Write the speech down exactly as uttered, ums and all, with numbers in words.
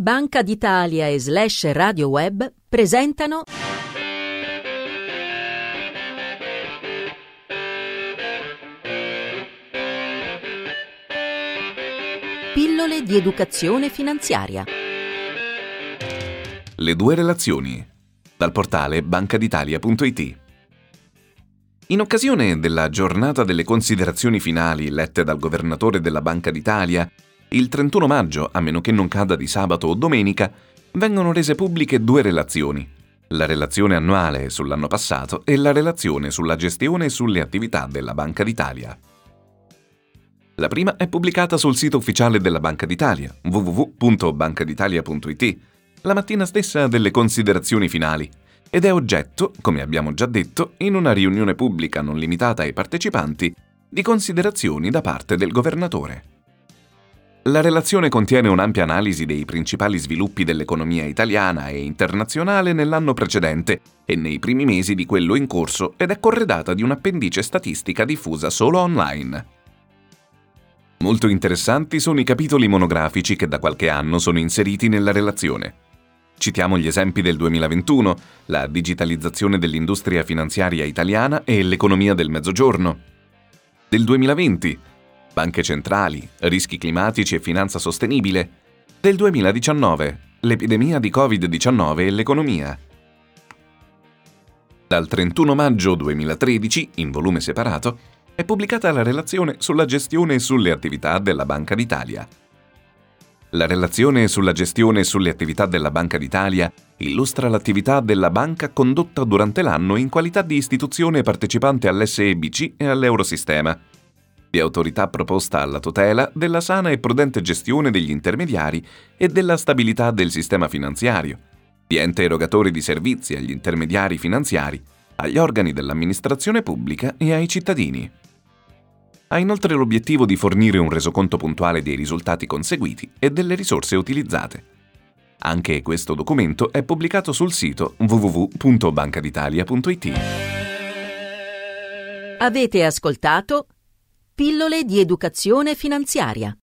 Banca d'Italia e Slash Radio Web presentano Pillole di educazione finanziaria. Le due relazioni, dal portale bancaditalia punto it. In occasione della giornata delle considerazioni finali lette dal governatore della Banca d'Italia, il trentuno maggio, a meno che non cada di sabato o domenica, vengono rese pubbliche due relazioni: la relazione annuale sull'anno passato e la relazione sulla gestione e sulle attività della Banca d'Italia. La prima è pubblicata sul sito ufficiale della Banca d'Italia, w w w punto bancaditalia punto it, la mattina stessa delle considerazioni finali, ed è oggetto, come abbiamo già detto, in una riunione pubblica non limitata ai partecipanti, di considerazioni da parte del governatore. La relazione contiene un'ampia analisi dei principali sviluppi dell'economia italiana e internazionale nell'anno precedente e nei primi mesi di quello in corso ed è corredata di un'appendice statistica diffusa solo online. Molto interessanti sono i capitoli monografici che da qualche anno sono inseriti nella relazione. Citiamo gli esempi del duemilaventuno, la digitalizzazione dell'industria finanziaria italiana e l'economia del Mezzogiorno. Del duemilaventi, banche centrali, rischi climatici e finanza sostenibile. Del duemiladiciannove, l'epidemia di covid diciannove e l'economia. Dal trentuno maggio duemilatredici, in volume separato, è pubblicata la relazione sulla gestione e sulle attività della Banca d'Italia. La relazione sulla gestione e sulle attività della Banca d'Italia illustra l'attività della banca condotta durante l'anno in qualità di istituzione partecipante all'S E B C e all'Eurosistema, di autorità proposta alla tutela della sana e prudente gestione degli intermediari e della stabilità del sistema finanziario, di ente erogatore di servizi agli intermediari finanziari, agli organi dell'amministrazione pubblica e ai cittadini. Ha inoltre l'obiettivo di fornire un resoconto puntuale dei risultati conseguiti e delle risorse utilizzate. Anche questo documento è pubblicato sul sito w w w punto bancaditalia punto it. Avete ascoltato Pillole di educazione finanziaria.